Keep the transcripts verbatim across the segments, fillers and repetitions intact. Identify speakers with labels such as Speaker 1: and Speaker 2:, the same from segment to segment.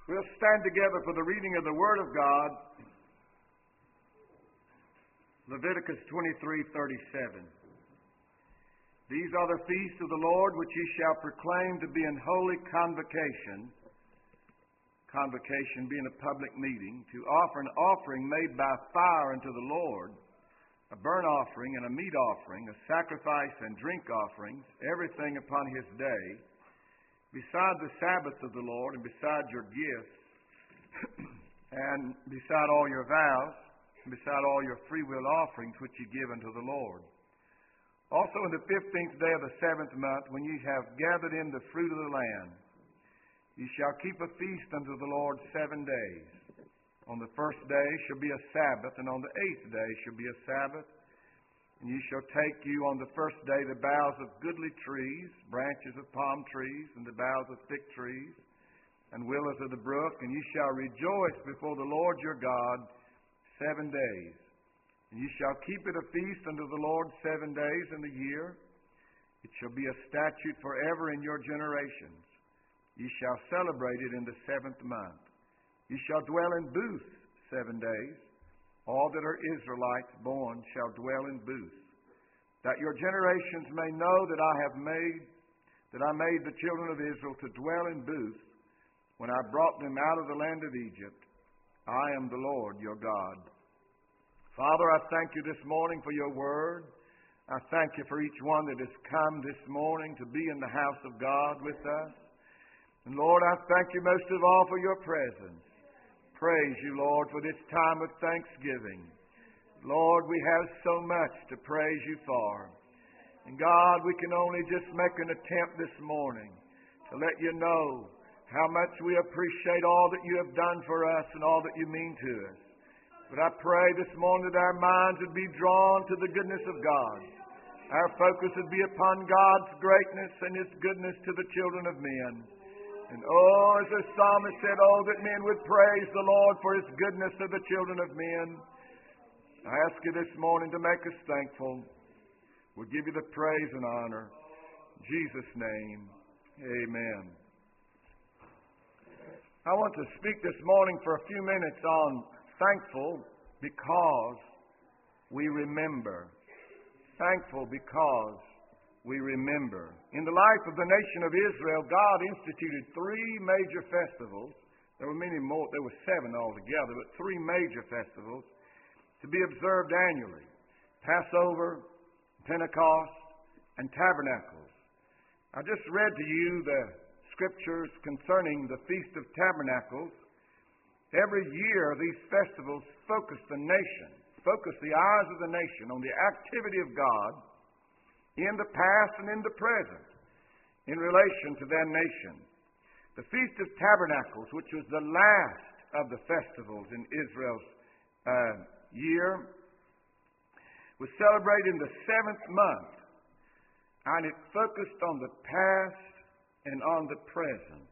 Speaker 1: We'll stand together for the reading of the Word of God. Leviticus twenty-three thirty-seven. These are the feasts of the Lord which ye shall proclaim to be an holy convocation. Convocation being a public meeting, to offer an offering made by fire unto the Lord, a burnt offering and a meat offering, a sacrifice and drink offerings, everything upon his day, beside the Sabbath of the Lord, and beside your gifts, and beside all your vows, and beside all your freewill offerings which ye give unto the Lord. Also in the fifteenth day of the seventh month, when ye have gathered in the fruit of the land, ye shall keep a feast unto the Lord seven days. On the first day shall be a Sabbath, and on the eighth day shall be a Sabbath. And ye shall take you on the first day the boughs of goodly trees, branches of palm trees, and the boughs of thick trees, and willows of the brook, and ye shall rejoice before the Lord your God seven days. And ye shall keep it a feast unto the Lord seven days in the year. It shall be a statute forever in your generations. Ye shall celebrate it in the seventh month. Ye shall dwell in booths seven days. All that are Israelites born shall dwell in booths, that your generations may know that I have made, that I made the children of Israel to dwell in booths when I brought them out of the land of Egypt. I am the Lord your God. Father, I thank you this morning for your word. I thank you for each one that has come this morning to be in the house of God with us. And Lord, I thank you most of all for your presence. Praise you, Lord, for this time of thanksgiving. Lord, we have so much to praise you for. And God, we can only just make an attempt this morning to let you know how much we appreciate all that you have done for us and all that you mean to us. But I pray this morning that our minds would be drawn to the goodness of God. Our focus would be upon God's greatness and his goodness to the children of men. And oh, as the psalmist said, oh, that men would praise the Lord for his goodness to the children of men. I ask you this morning to make us thankful. We'll give you the praise and honor. In Jesus' name, amen. I want to speak this morning for a few minutes on thankful because we remember. Thankful because we remember. In the life of the nation of Israel, God instituted three major festivals. There were many more. There were seven altogether, but three major festivals to be observed annually. Passover, Pentecost, and Tabernacles. I just read to you the scriptures concerning the Feast of Tabernacles. Every year, these festivals focus the nation, focus the eyes of the nation on the activity of God in the past and in the present, in relation to their nation. The Feast of Tabernacles, which was the last of the festivals in Israel's uh, year, was celebrated in the seventh month, and it focused on the past and on the present.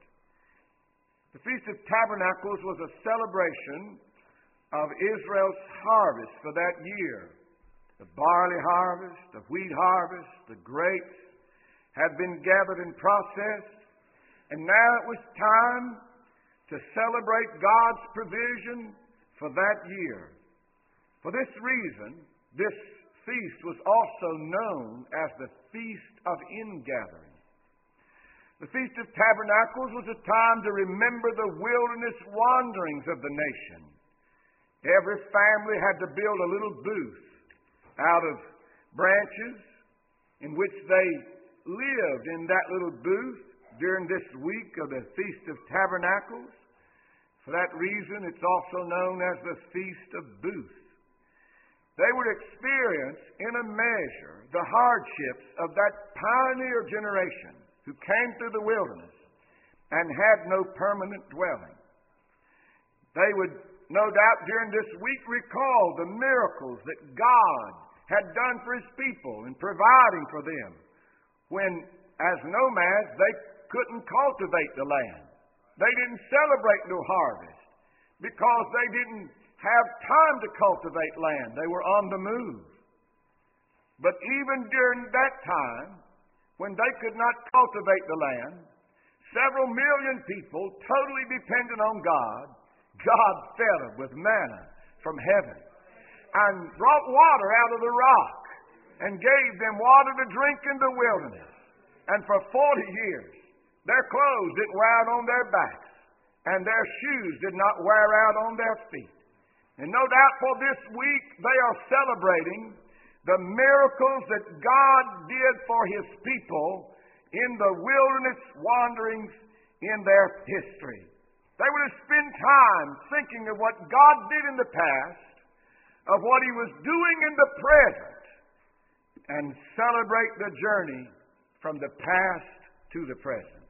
Speaker 1: The Feast of Tabernacles was a celebration of Israel's harvest for that year. The barley harvest, the wheat harvest, the grapes had been gathered and processed, and now it was time to celebrate God's provision for that year. For this reason, this feast was also known as the Feast of Ingathering. The Feast of Tabernacles was a time to remember the wilderness wanderings of the nation. Every family had to build a little booth out of branches in which they lived in that little booth during this week of the Feast of Tabernacles. For that reason, it's also known as the Feast of Booths. They would experience, in a measure, the hardships of that pioneer generation who came through the wilderness and had no permanent dwelling. They would, no doubt, during this week recall the miracles that God had done for his people in providing for them when, as nomads, they couldn't cultivate the land. They didn't celebrate no harvest because they didn't have time to cultivate land. They were on the move. But even during that time, when they could not cultivate the land, several million people totally dependent on God, God fed them with manna from heaven and brought water out of the rock and gave them water to drink in the wilderness. And for forty years, their clothes didn't wear out on their backs, and their shoes did not wear out on their feet. And no doubt for this week, they are celebrating the miracles that God did for His people in the wilderness wanderings in their history. They would have spent time thinking of what God did in the past, of what He was doing in the present, and celebrate the journey from the past to the present.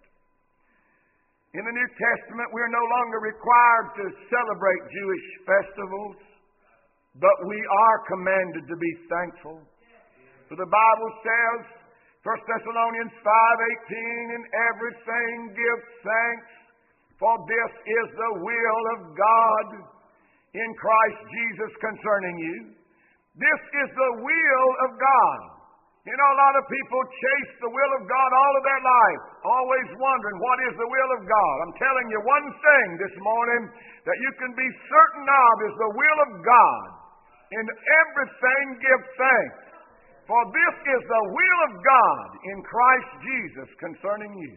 Speaker 1: In the New Testament, we are no longer required to celebrate Jewish festivals, but we are commanded to be thankful. For the Bible says, First Thessalonians five eighteen, in everything give thanks, for this is the will of God in Christ Jesus concerning you. This is the will of God. You know, a lot of people chase the will of God all of their life, always wondering what is the will of God. I'm telling you one thing this morning that you can be certain of is the will of God. In everything give thanks, for this is the will of God in Christ Jesus concerning you.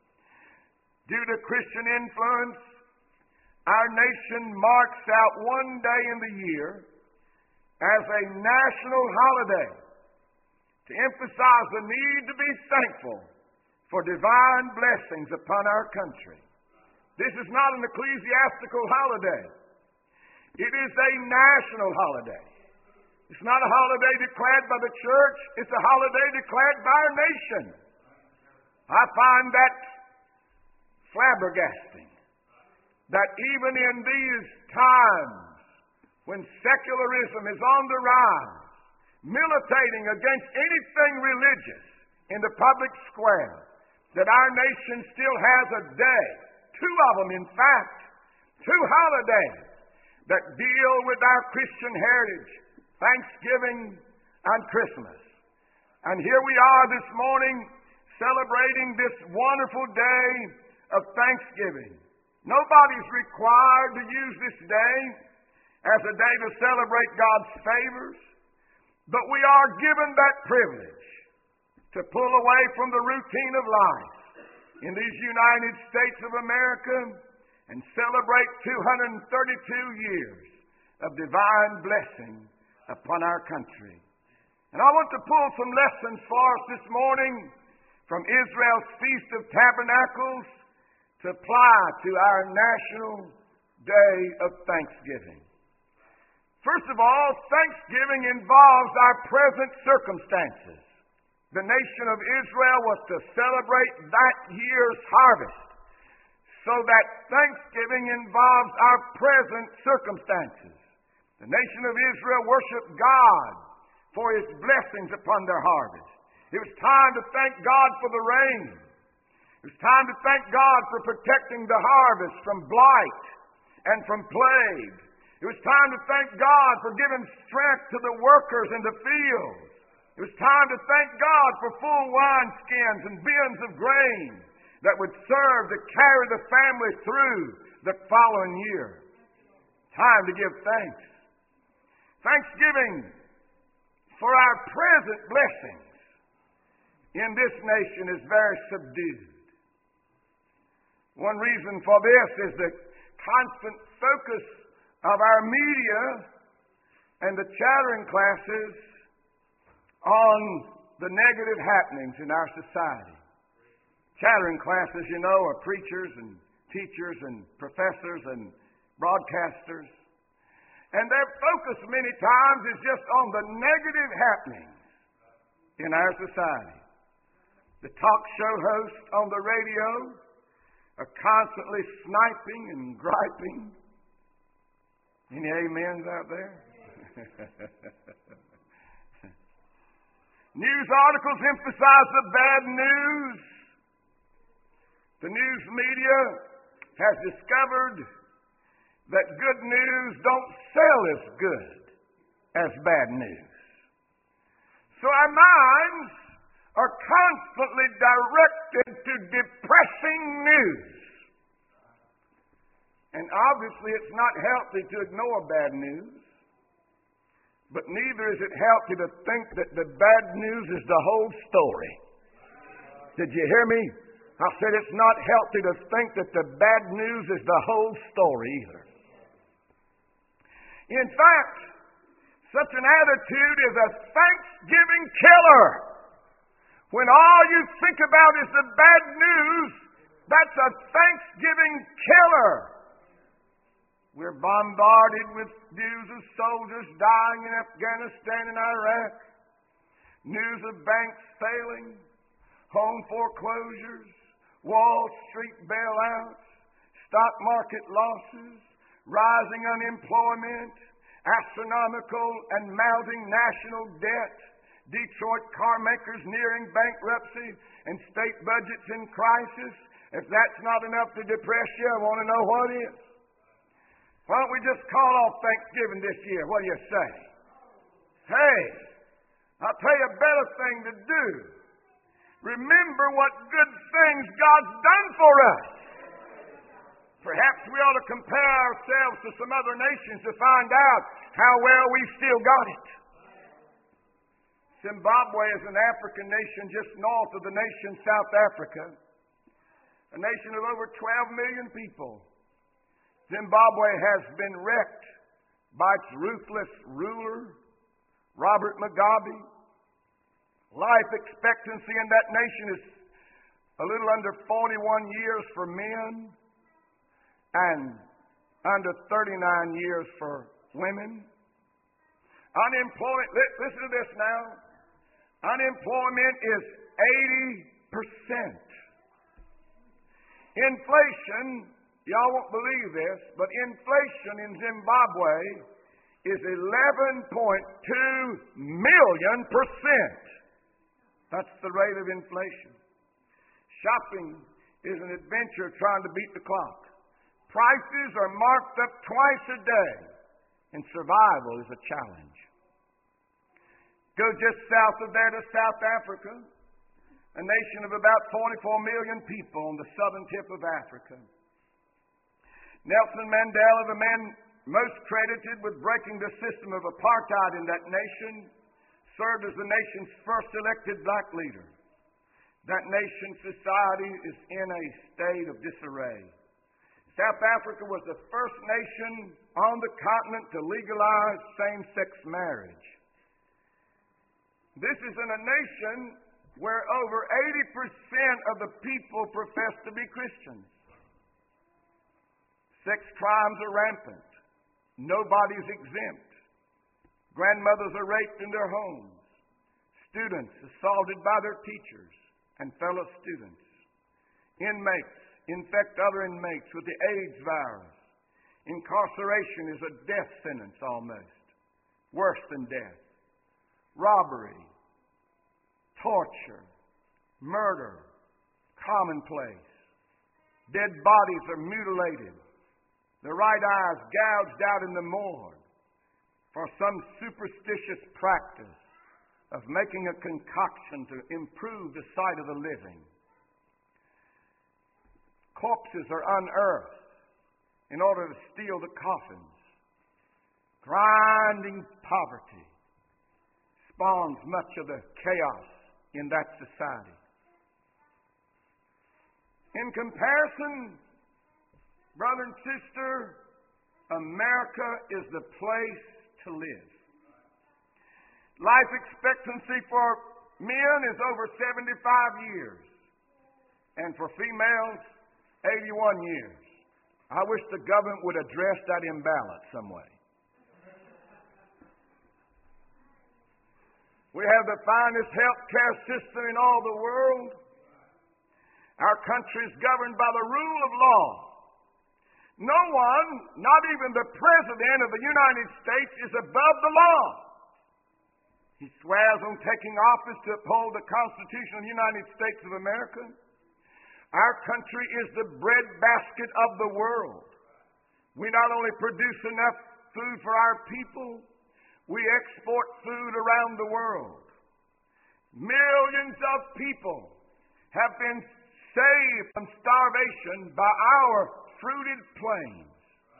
Speaker 1: Due to Christian influence, our nation marks out one day in the year as a national holiday to emphasize the need to be thankful for divine blessings upon our country. This is not an ecclesiastical holiday. It is a national holiday. It's not a holiday declared by the church. It's a holiday declared by our nation. I find that flabbergasting, that even in these times when secularism is on the rise, militating against anything religious in the public square, that our nation still has a day, two of them in fact, two holidays that deal with our Christian heritage, Thanksgiving and Christmas. And here we are this morning celebrating this wonderful day of Thanksgiving. Nobody's required to use this day as a day to celebrate God's favors, but we are given that privilege to pull away from the routine of life in these United States of America and celebrate two hundred thirty-two years of divine blessing upon our country. And I want to pull some lessons for us this morning from Israel's Feast of Tabernacles to apply to our national day of Thanksgiving. First of all, Thanksgiving involves our present circumstances. The nation of Israel was to celebrate that year's harvest, so that Thanksgiving involves our present circumstances. The nation of Israel worshiped God for His blessings upon their harvest. It was time to thank God for the rain. It was time to thank God for protecting the harvest from blight and from plague. It was time to thank God for giving strength to the workers in the fields. It was time to thank God for full wineskins and bins of grain that would serve to carry the family through the following year. Time to give thanks. Thanksgiving for our present blessings in this nation is very subdued. One reason for this is the constant focus of our media and the chattering classes on the negative happenings in our society. Chattering classes, you know, are preachers and teachers and professors and broadcasters. And their focus many times is just on the negative happenings in our society. The talk show hosts on the radio are constantly sniping and griping. Any amens out there? News articles emphasize the bad news. The news media has discovered that good news don't sell as good as bad news. So our minds are constantly directed to depressing news. And obviously it's not healthy to ignore bad news. But neither is it healthy to think that the bad news is the whole story. Did you hear me? I said it's not healthy to think that the bad news is the whole story either. In fact, such an attitude is a Thanksgiving killer. When all you think about is the bad news, that's a Thanksgiving killer. We're bombarded with news of soldiers dying in Afghanistan and Iraq, news of banks failing, home foreclosures, Wall Street bailouts, stock market losses, rising unemployment, astronomical and mounting national debt, Detroit car makers nearing bankruptcy, and state budgets in crisis. If that's not enough to depress you, I want to know what is. Why don't we just call off Thanksgiving this year? What do you say? Hey, I'll tell you a better thing to do. Remember what good things God's done for us. Perhaps we ought to compare ourselves to some other nations to find out how well we've still got it. Zimbabwe is an African nation just north of the nation South Africa, a nation of over twelve million people. Zimbabwe has been wrecked by its ruthless ruler, Robert Mugabe. Life expectancy in that nation is a little under forty-one years for men and under thirty-nine years for women. Unemployment, listen to this now. Unemployment is eighty percent. Inflation, y'all won't believe this, but inflation in Zimbabwe is eleven point two million percent. That's the rate of inflation. Shopping is an adventure trying to beat the clock. Prices are marked up twice a day, and survival is a challenge. Go just south of there to South Africa, a nation of about forty-four million people on the southern tip of Africa. Nelson Mandela, the man most credited with breaking the system of apartheid in that nation, served as the nation's first elected black leader. That nation's society is in a state of disarray. South Africa was the first nation on the continent to legalize same-sex marriage. This is in a nation where over eighty percent of the people profess to be Christians. Sex crimes are rampant. Nobody's exempt. Grandmothers are raped in their homes. Students assaulted by their teachers and fellow students. Inmates infect other inmates with the AIDS virus. Incarceration is a death sentence almost. Worse than death. Robbery, torture, murder, commonplace. Dead bodies are mutilated. The right eye is gouged out in the morgue for some superstitious practice of making a concoction to improve the sight of the living. Corpses are unearthed in order to steal the coffins. Grinding poverty spawns much of the chaos in that society. In comparison, brother and sister, America is the place to live. Life expectancy for men is over seventy-five years, and for females, eighty-one years. I wish the government would address that imbalance some way. We have the finest health care system in all the world. Our country is governed by the rule of law. No one, not even the President of the United States, is above the law. He swears on taking office to uphold the Constitution of the United States of America. Our country is the breadbasket of the world. We not only produce enough food for our people, we export food around the world. Millions of people have been saved from starvation by our fruited plains.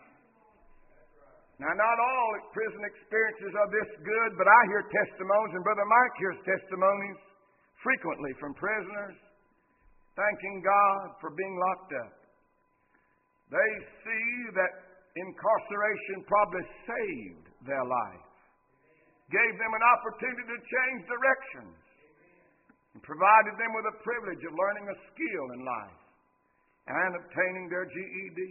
Speaker 1: Now, not all prison experiences are this good, but I hear testimonies, and Brother Mike hears testimonies frequently from prisoners thanking God for being locked up. They see that incarceration probably saved their life, gave them an opportunity to change directions, and provided them with the privilege of learning a skill in life and obtaining their G E D.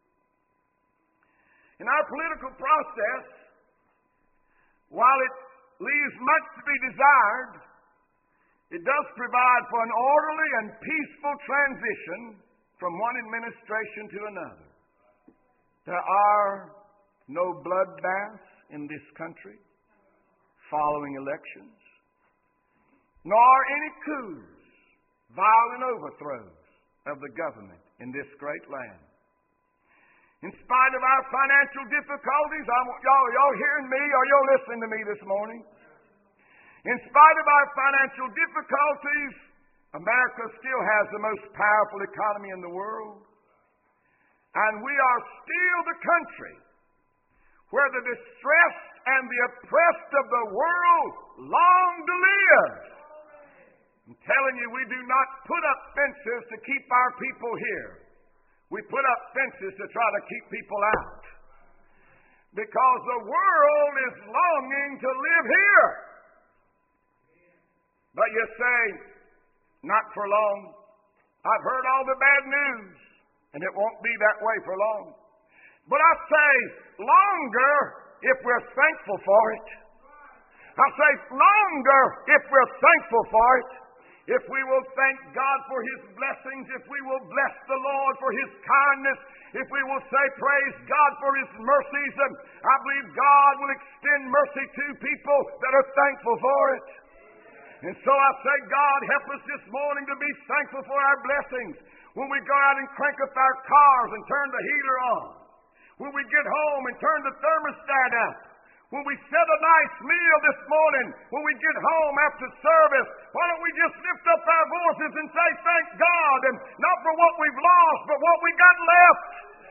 Speaker 1: In our political process, while it leaves much to be desired, it does provide for an orderly and peaceful transition from one administration to another. There are no bloodbaths in this country following elections, nor any coups, violent overthrows of the government in this great land. In spite of our financial difficulties, I want y'all, y'all hearing me or y'all listening to me this morning? In spite of our financial difficulties, America still has the most powerful economy in the world. And we are still the country where the distressed and the oppressed of the world long to live. I'm telling you, we do not put up fences to keep our people here. We put up fences to try to keep people out. Because the world is longing to live here. But you say, not for long. I've heard all the bad news, and it won't be that way for long. But I say, longer if we're thankful for it. I say, longer if we're thankful for it. If we will thank God for His blessings, if we will bless the Lord for His kindness, if we will say praise God for His mercies, and I believe God will extend mercy to people that are thankful for it. And so I say, God, help us this morning to be thankful for our blessings. When we go out and crank up our cars and turn the heater on. When we get home and turn the thermostat up. When we set a nice meal this morning, when we get home after service, why don't we just lift up our voices and say, thank God, and not for what we've lost, but what we got left.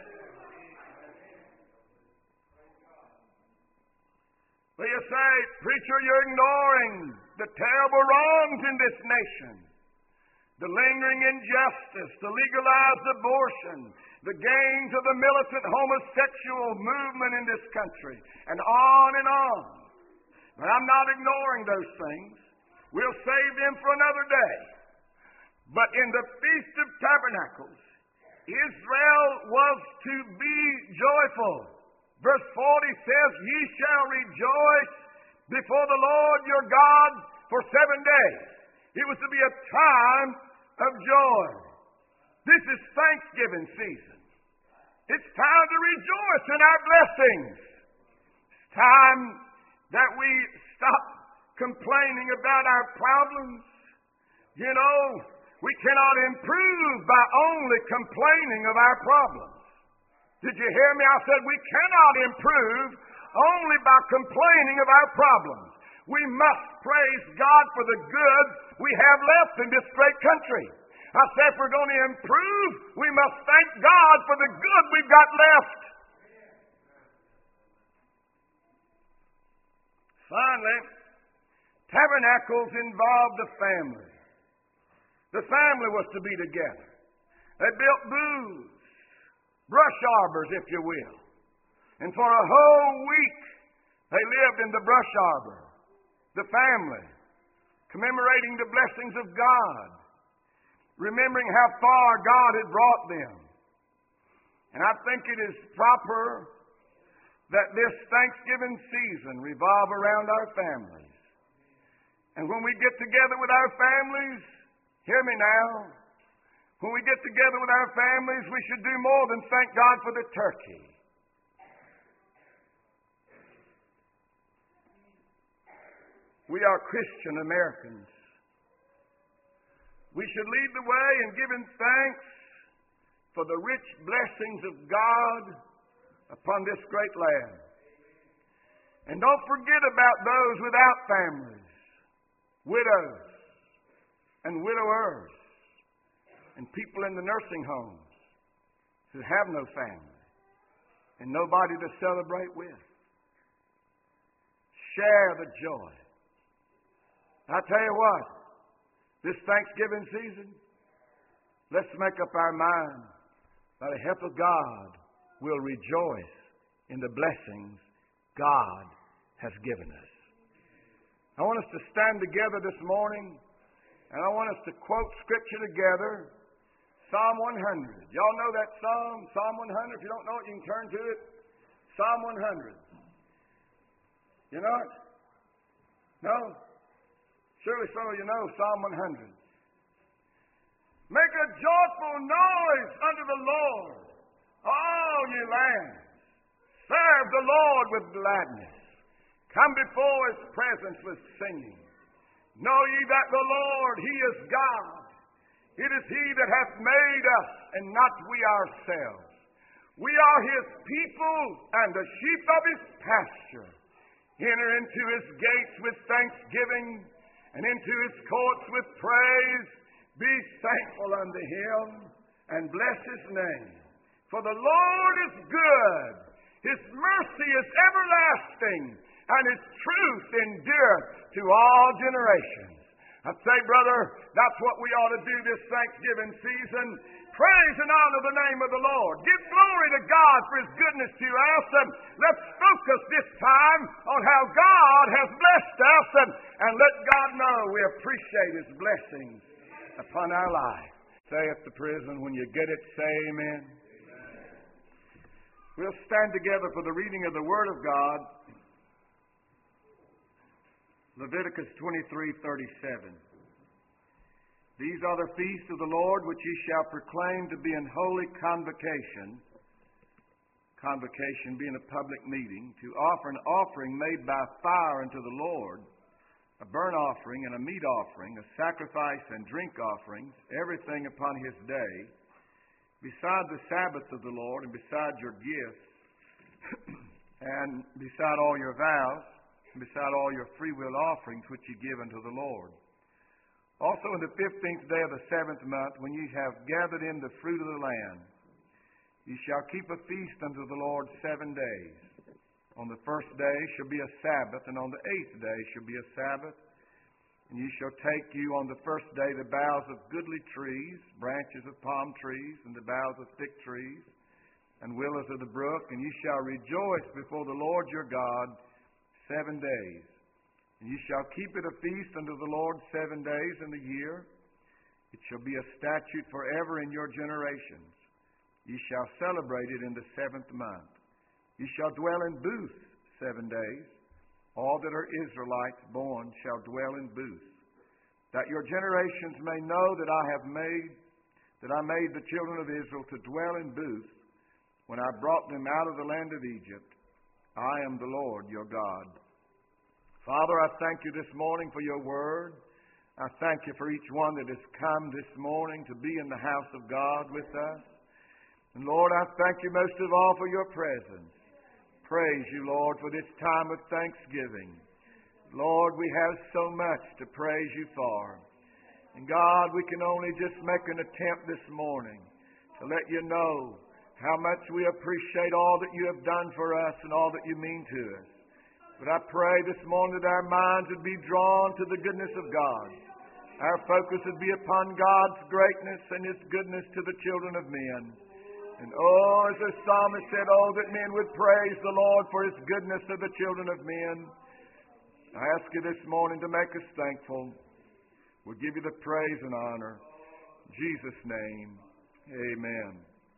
Speaker 1: Well, you say, preacher, you're ignoring the terrible wrongs in this nation. The lingering injustice, the legalized abortion, the gains of the militant homosexual movement in this country, and on and on. But I'm not ignoring those things. We'll save them for another day. But in the Feast of Tabernacles, Israel was to be joyful. Verse forty says, ye shall rejoice before the Lord your God for seven days. It was to be a time of joy. This is Thanksgiving season. It's time to rejoice in our blessings. It's time that we stop complaining about our problems. You know, we cannot improve by only complaining of our problems. Did you hear me? I said we cannot improve only by complaining of our problems. We must praise God for the good we have left in this great country. I said if we're going to improve, we must thank God for the good we've got left. Finally, tabernacles involved the family. The family was to be together. They built booths, brush arbors, if you will. And for a whole week, they lived in the brush arbor, the family, commemorating the blessings of God, remembering how far God had brought them. And I think it is proper that this Thanksgiving season revolve around our families. And when we get together with our families, hear me now, when we get together with our families, we should do more than thank God for the turkey. We are Christian Americans. We should lead the way in giving thanks for the rich blessings of God upon this great land. And don't forget about those without families, widows, and widowers and people in the nursing homes who have no family and nobody to celebrate with. Share the joy. I tell you what, this Thanksgiving season, let's make up our mind by the help of God we'll rejoice in the blessings God has given us. I want us to stand together this morning, and I want us to quote Scripture together. Psalm one hundred. Y'all know that psalm, Psalm one hundred? If you don't know it, you can turn to it. Psalm one hundred. You know it? No? Surely some of you know Psalm one hundred. Make a joyful noise unto the Lord, all ye lands. Serve the Lord with gladness. Come before His presence with singing. Know ye that the Lord, He is God. It is He that hath made us, and not we ourselves. We are His people, and the sheep of His pasture. Enter into His gates with thanksgiving, and into His courts with praise. Be thankful unto Him, and bless His name. For the Lord is good. His mercy is everlasting, and His truth endureth to all generations. I say, brother, that's what we ought to do this Thanksgiving season. Praise and honor the name of the Lord. Give glory to God for His goodness to us. And let's focus this time on how God has blessed us. And, and let God know we appreciate His blessings upon our life. Say at the prison, when you get it, say amen. Amen. We'll stand together for the reading of the Word of God. Leviticus twenty-three thirty-seven. These are the feasts of the Lord which ye shall proclaim to be an holy convocation. Convocation being a public meeting, to offer an offering made by fire unto the Lord, a burnt offering and a meat offering, a sacrifice and drink offerings, everything upon His day, beside the Sabbath of the Lord, and beside your gifts, and beside all your vows, and beside all your freewill offerings which ye give unto the Lord. Also in the fifteenth day of the seventh month, when ye have gathered in the fruit of the land, ye shall keep a feast unto the Lord seven days. On the first day shall be a Sabbath, and on the eighth day shall be a Sabbath. And ye shall take you on the first day the boughs of goodly trees, branches of palm trees, and the boughs of thick trees, and willows of the brook, and ye shall rejoice before the Lord your God seven days. And ye shall keep it a feast unto the Lord seven days in the year. It shall be a statute forever in your generations. Ye shall celebrate it in the seventh month. Ye shall dwell in booths seven days. All that are Israelites born shall dwell in booths, that your generations may know that I have made, that I made the children of Israel to dwell in booths when I brought them out of the land of Egypt. I am the Lord your God. Father, I thank you this morning for your word. I thank you for each one that has come this morning to be in the house of God with us. And Lord, I thank you most of all for your presence. Praise you, Lord, for this time of thanksgiving. Lord, we have so much to praise you for. And God, we can only just make an attempt this morning to let you know how much we appreciate all that you have done for us and all that you mean to us. But I pray this morning that our minds would be drawn to the goodness of God. Our focus would be upon God's greatness and His goodness to the children of men. And oh, as the psalmist said, oh, that men would praise the Lord for His goodness to the children of men. I ask you this morning to make us thankful. We'll give you the praise and honor. In Jesus' name, amen.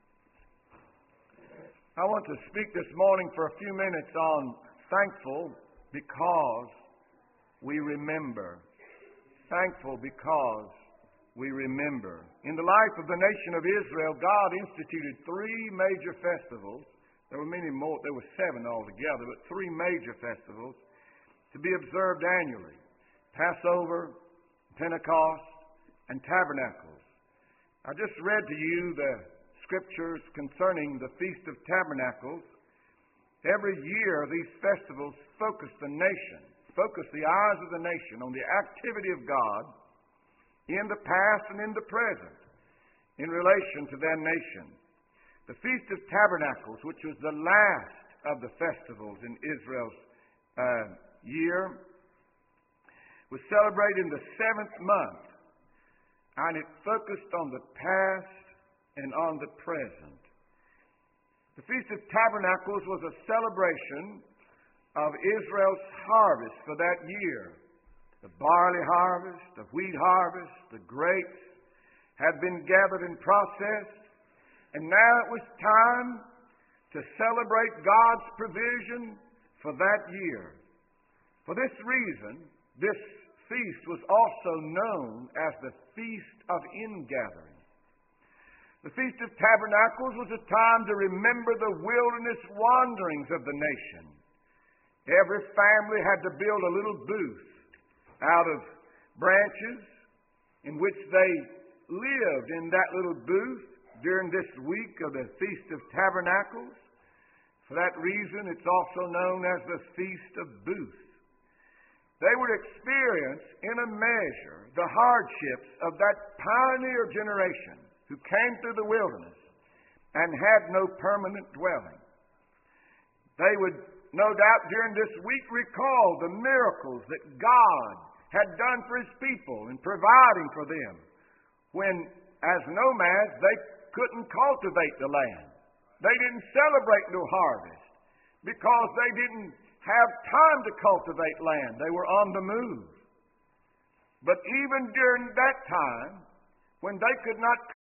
Speaker 1: I want to speak this morning for a few minutes on thankful because we remember. Thankful because we remember. In the life of the nation of Israel, God instituted three major festivals. There were many more. There were seven altogether, but three major festivals to be observed annually. Passover, Pentecost, and Tabernacles. I just read to you the scriptures concerning the Feast of Tabernacles. Every year, these festivals focus the nation, focus the eyes of the nation on the activity of God in the past and in the present in relation to their nation. The Feast of Tabernacles, which was the last of the festivals in Israel's uh, year, was celebrated in the seventh month, and it focused on the past and on the present. The Feast of Tabernacles was a celebration of Israel's harvest for that year. The barley harvest, the wheat harvest, the grapes had been gathered and processed, and now it was time to celebrate God's provision for that year. For this reason, this feast was also known as the Feast of Ingathering. The Feast of Tabernacles was a time to remember the wilderness wanderings of the nation. Every family had to build a little booth out of branches in which they lived in that little booth during this week of the Feast of Tabernacles. For that reason, it's also known as the Feast of Booths. They would experience, in a measure, the hardships of that pioneer generation who came through the wilderness and had no permanent dwelling. They would, no doubt, during this week recall the miracles that God had done for His people in providing for them when, as nomads, they couldn't cultivate the land. They didn't celebrate no harvest because they didn't have time to cultivate land. They were on the move. But even during that time, when they could not